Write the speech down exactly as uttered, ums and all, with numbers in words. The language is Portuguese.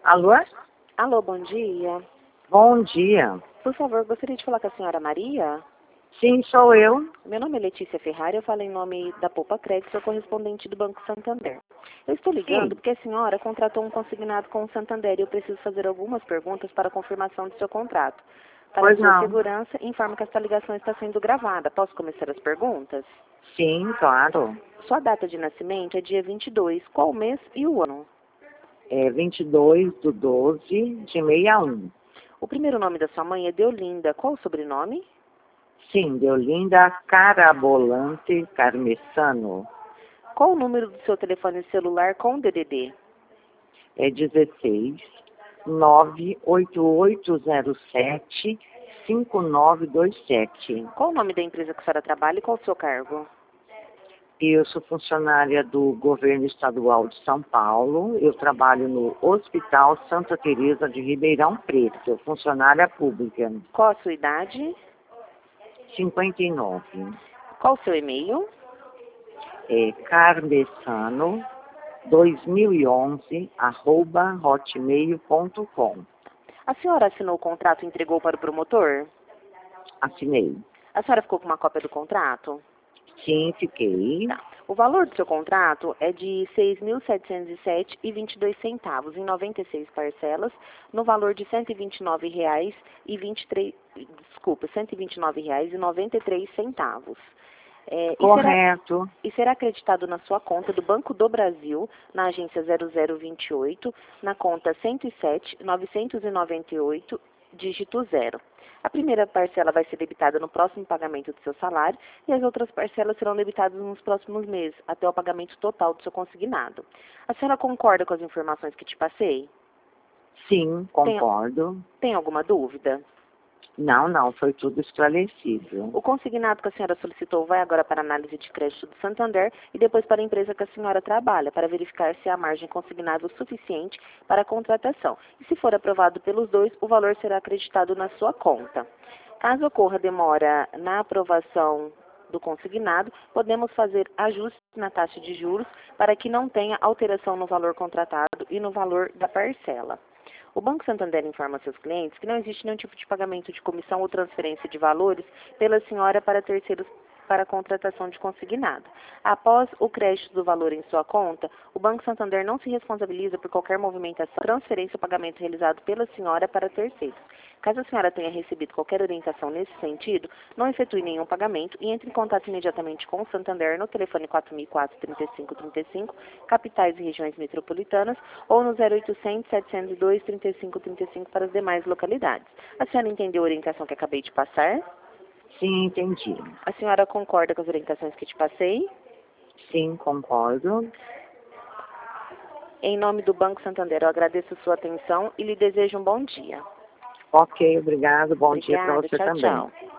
Alô? Alô, bom dia. Bom dia. Por favor, gostaria de falar com a senhora Maria? Sim, sou eu. Meu nome é Letícia Ferrari, eu falo em nome da Poupa Crédito, sou correspondente do Banco Santander. Eu estou ligando Sim. porque a senhora contratou um consignado com o Santander e eu preciso fazer algumas perguntas para a confirmação do seu contrato. Para Pois sua não. segurança, informo que esta ligação está sendo gravada. Posso começar as perguntas? Sim, claro. Sua data de nascimento é dia vinte e dois. Qual o mês e o ano? É vinte e dois do doze de sessenta e um. O primeiro nome da sua mãe é Deolinda. Qual o sobrenome? Sim, Deolinda Carabolante Carmesano. Qual o número do seu telefone celular com D D D? É dezesseis nove oito oito zero sete cinco nove dois sete. Qual o nome da empresa que a senhora trabalha e qual o seu cargo? Eu sou funcionária do governo estadual de São Paulo. Eu trabalho no Hospital Santa Teresa de Ribeirão Preto, funcionária pública. Qual a sua idade? cinquenta e nove. Qual o seu e-mail? É carmesano dois mil e onze arroba hotmail ponto com. A senhora assinou o contrato e entregou para o promotor? Assinei. A senhora ficou com uma cópia do contrato? Sim, fiquei. Tá. O valor do seu contrato é de seis mil setecentos e sete reais e vinte e dois centavos, em noventa e seis parcelas, no valor de cento e vinte e nove reais e vinte e três, desculpa, cento e vinte e nove reais e noventa e três centavos. É, e, será, Correto. e será acreditado na sua conta do Banco do Brasil, na agência zero zero vinte e oito, na conta cento e sete, novecentos e noventa e oito, dígito zero. A primeira parcela vai ser debitada no próximo pagamento do seu salário e as outras parcelas serão debitadas nos próximos meses, até o pagamento total do seu consignado. A senhora concorda com as informações que te passei? Sim, Tem, concordo. tem alguma dúvida? Não, não, foi tudo esclarecido. O consignado que a senhora solicitou vai agora para a análise de crédito do Santander e depois para a empresa que a senhora trabalha, para verificar se há margem consignável suficiente para a contratação. E se for aprovado pelos dois, o valor será acreditado na sua conta. Caso ocorra demora na aprovação do consignado, podemos fazer ajustes na taxa de juros para que não tenha alteração no valor contratado e no valor da parcela. O Banco Santander informa seus clientes que não existe nenhum tipo de pagamento de comissão ou transferência de valores pela senhora para terceiros para a contratação de consignado. Após o crédito do valor em sua conta, o Banco Santander não se responsabiliza por qualquer movimentação, transferência ou pagamento realizado pela senhora para terceiros. Caso a senhora tenha recebido qualquer orientação nesse sentido, não efetue nenhum pagamento e entre em contato imediatamente com o Santander no telefone quatro mil e quatro, trinta e cinco trinta e cinco, capitais e regiões metropolitanas, ou no zero oitocentos, setecentos e dois, trinta e cinco trinta e cinco para as demais localidades. A senhora entendeu a orientação que acabei de passar? Sim, entendi. A senhora concorda com as orientações que te passei? Sim, concordo. Em nome do Banco Santander, eu agradeço sua atenção e lhe desejo um bom dia. Ok, obrigado. Bom dia para Obrigada, você tchau, também. tchau.